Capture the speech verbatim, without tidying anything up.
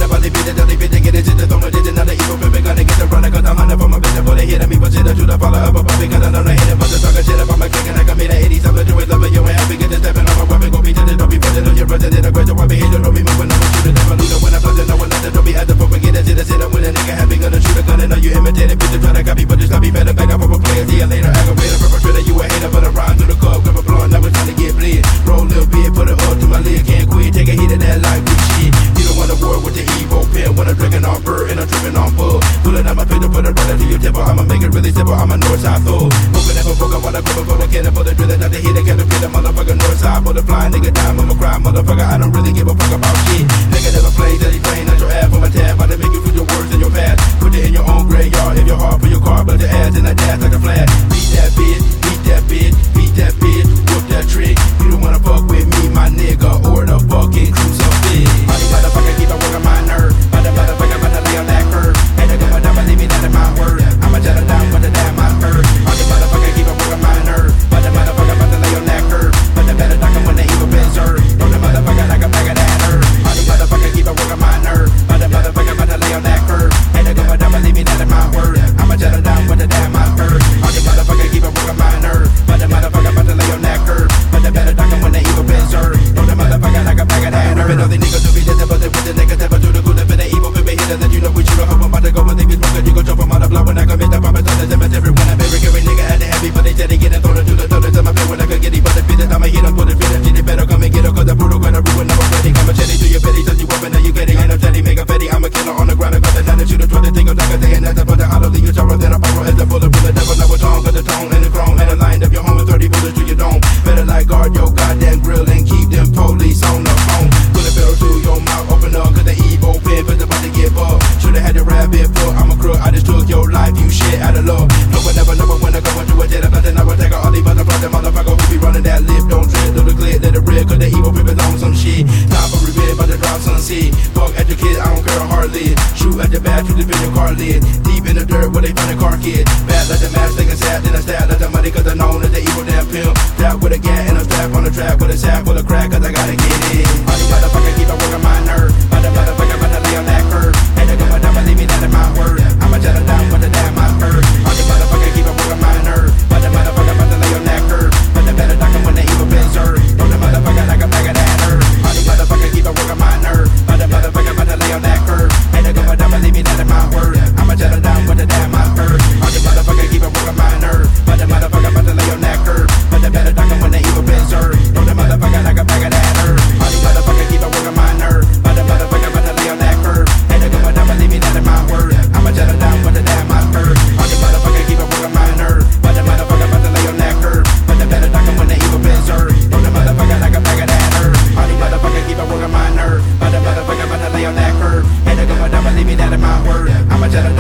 never leave it, don't leave it, get it to the throne, did another evil pimp, gonna get the runner, cause I'm hunting for my business, but they hit me, but shit, I shoot a follow up, but because I know they hit it, but the talking shit about my click, and I can meet the eighty-seven, do it, love it, you ain't happy, get the stepping on my weapon, go be to the don't be putting on your brother, did a great job, I be hitting, don't be moving, I'm shooting, never lose it, when I'm buzzing, no one let the don't be at the front, get it, shit, I sit up with a nigga, happy, gonna shoot a gun, and know you imitating, bitch, try to copy, but just copy better, back up from a player, see you later, aggravator, perpetrator, you a hater, but I ride through the club, grab a blowing, now we're trying to get bleed, roll a little bit, put it up to my lid, can't quit, take a hit of that like big shit, you don't want to war with the evil pen, when I'm drinking on bird, and I'm tripping on bull, pulling out my pistol, put a brother to your temple, I'ma make it really simple, I'm a north side fool, moving up a book, I wanna grab a for the cannon, for the drill, not to hit the caterpillar, motherfucker, north side, for the flying nigga down, I'ma cry, motherfucker, I don't really give a fuck about shit, nigga never play, that he playing at your ass for my tab, about to make you put your words in your past, put it in your own graveyard, if your heart for your car, but your ass in a dash like a flag, beat that bitch, beat that bitch, beat that bitch, whoop that trick, you don't wanna fuck with me, my nigga, or the fucking crucifix, all these motherfuckers keep on working my nerve, but the motherfucker about to lay on that curve, ain't they going down, believe me, that's my word, I'ma shut it down with the damn my earth, all these motherfuckers keep on working my nerve, but the motherfucker about to lay on that curve, but the better talking when they evil been served, throw the motherfucker like a bag of that herb, all these motherfuckers keep on working my nerve, but the motherfucker about to lay on that curve, ain't they going down, believe me, that's my word, I'ma shut it down with the damn my earth, all these motherfuckers keep on working my nerve, but the motherfucker about to lay on that curve, but the better talking when they evil been served, throw the motherfucker like a bag of that herb, all these niggas do be this, but they with the negative, but do the good, but the evil, but they hit that you know we shoot a hope, I'm about to go and leave it smoke, you go jump from out the blow, when I commit the promise on the cemetery, when I'm very carry nigga had it heavy, but they said they get it, throw it to the throat, to my bed when I could get it, but the bitch, I'ma hit them, put it, finish it, better come and get it, cause the brutal gonna ruin, I'm ready, come and machete to your belly, touch you up and now you get it, ain't no jelly, make a petty, I'm a killer on the ground, I got the nine to shoot a twenty, think of like a day and that's but the auto leave you shower, then I borrow as the bullet, bullet, devil, now it's on, cause the tone and the chrome, and the line of your home with thirty bullets to your dome, better like guard your goddamn grill and keep them police on the phone, put a barrel to your mouth, open up, cause the evil pen, but about to get bugged, should've had the rabbit foot, I'm a crook, I just took your life, you shit out of love, no one never know when I go into a jet, nothing I would take all these motherfuckers, the motherfucker who be running that lip, don't trip, do the clear, let it rip, cause the evil people on some shit, time for revenge, but the drop some seed, fuck at your kid, I don't care hardly, shoot at the back, shoot the your car lid, deep in the dirt where they find a car kid, bad like the match, thinking sad, then I stab like the money, cause I know that the evil damn pimp, trap with a gat and a strap on the trap, with a sack full of crack, cause I gotta get it, all these motherfuckers keep on working my nerve, but the motherfucker about to lay on that curve, ain't they going down, believe me, that's my word, I'ma shut it down with the damn my earth, all these motherfuckers keep on working my nerve, but the motherfucker about to lay on that curve, but the better talking when they evil been served, throw the motherfucker like a bag of that herb, all these motherfuckers keep on working my nerve, but the motherfucker about to lay on that curve, ain't they going down, believe me, that's my word, I'ma shut it down with the damn my earth, all these motherfuckers keep on working my nerve, but the motherfucker about to lay on that curve, but the better talking when they evil been served, throw the motherfucker like a bag of that herb, all these motherfuckers keep on working my nerve, but the motherfucker about to lay on that curve, ain't they going down, believe me, that's my word, I'ma shut it down with the damn my earth, all these motherfuckers keep on working my nerve, but the motherfucker about to lay on that curve, but the better talking when they evil been served, throw the motherfucker like a bag of that herb, all these motherfuckers keep on working my nerve, but the motherfucker about to lay on that curve, ain't they going down, believe me, that's my word, I'ma shut it